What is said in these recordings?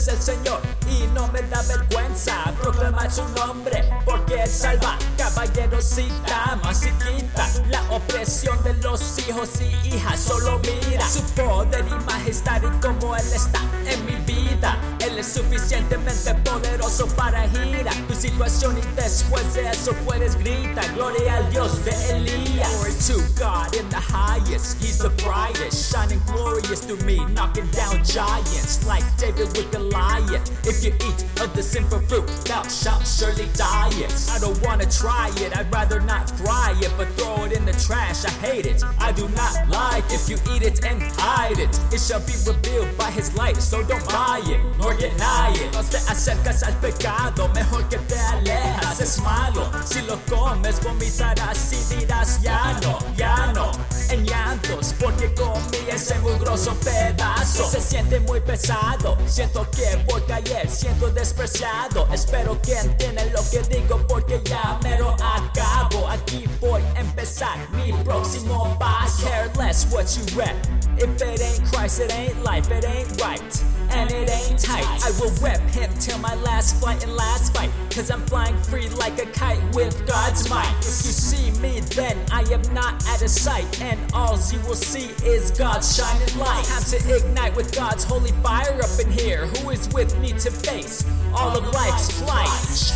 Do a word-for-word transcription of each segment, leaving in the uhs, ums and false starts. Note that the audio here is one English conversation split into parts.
es el Señor y no me da vergüenza proclamar su nombre, porque Él salva caballeros y damas y quita la opresión de los hijos y hijas. Solo mira su poder y majestad y como Él está en mi vida. Él es suficientemente poderoso para girar tu situación y después de eso puedes gritar gloria al Dios de Elías. Glory to God in the highest, He's the brightest, shining glorious to me, knocking down giants like David with Goliath. If you eat of the sinful fruit, thou shalt surely die it. I don't wanna try it, I'd rather not fry it, but throw it in the trash, I hate it. I do not like if you eat it and hide it. It shall be revealed by His light, so don't buy it, nor deny it. No te acercas al pecado, mejor que te alejas, es malo. Si lo comes vomitarás y dirás ya no, ya no. En llantos, porque comí ese mugroso pedazo. Se siente muy pesado, siento que voy a caer, siento despreciado. Espero que entiendan lo que digo porque ya me lo acabo. Aquí voy a empezar mi próximo paso. Care less what you rep. If it ain't Christ, it ain't life, it ain't right, and it ain't tight. I will rep Him till my last flight and last fight, cause I'm flying free like a kite with God's might. If you see me, then I am not out of sight, and all you will see is God's shining light. Time to ignite with God's holy fire up in here. Who is with me to face all of life's flight?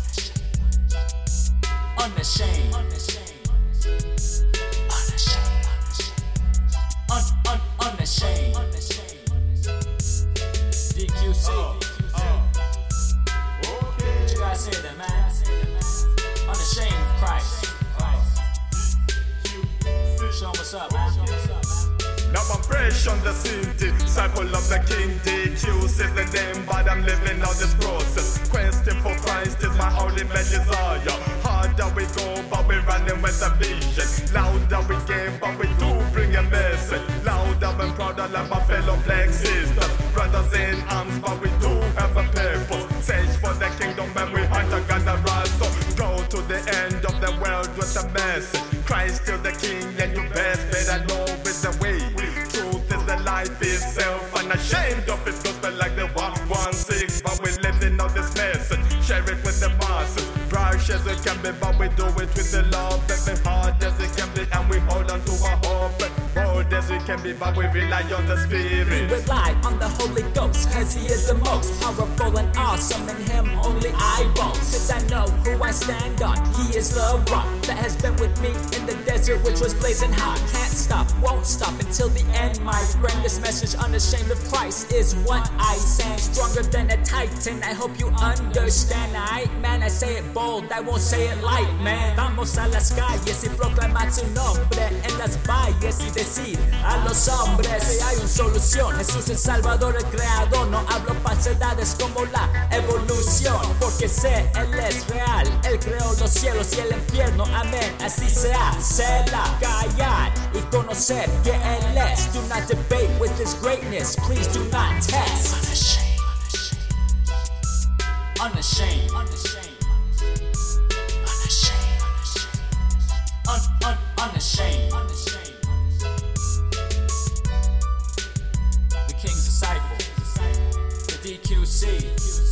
Unashamed, unashamed, un, un, unashamed, D Q C. Uh, uh, okay. What you guys say then, man? Unashamed of Christ. Show 'em what's up, man. Now I'm fresh on the scene, disciple of the King. D Q says the name, but I'm living out this process. Question for Christ is my only desire. Harder we go, but we're running with a vision. Louder we game, but we do bring a message. Louder and prouder like my fellow black sisters. Brothers in arms, but we do have a purpose. Search for the kingdom and we hunt and gather rise. So go to the end of the world with a message. Christ still the King, and you best better know it's the way. Truth is the life itself, unashamed of it, gospel like the one one six. But we're living out this message, share it with the masses. Brash as it can be, but we do it with the love. Every hard as it can be, and we hold on to our hope. Bold as it can be, but we rely on the Spirit. We rely on the Holy Ghost, cause He is the most powerful and awesome. In Him only I boast, cause I know who I stand on. He is the rock that has been with me in the desert, which was blazing hot. Can't stop, won't stop until the end, my friend. This message, unashamed of Christ, is what I sing. Stronger than a titan, I hope you understand. Aight, man, I say it bold, I won't say it light, man. Vamos a las calles y proclamar su nombre en las valles y decir a los hombres que hay una solución. Jesús el Salvador, el Creador. No hablo falsedades como la evolución, porque sé Él es real. Él creó los cielos y el infierno, amén. Así sea, será callar y conocer que Él es. Do not debate with His greatness, please do not test. Unashamed, unashamed, unashamed, un, un, unashamed, unashamed. The King's disciple, the D Q C.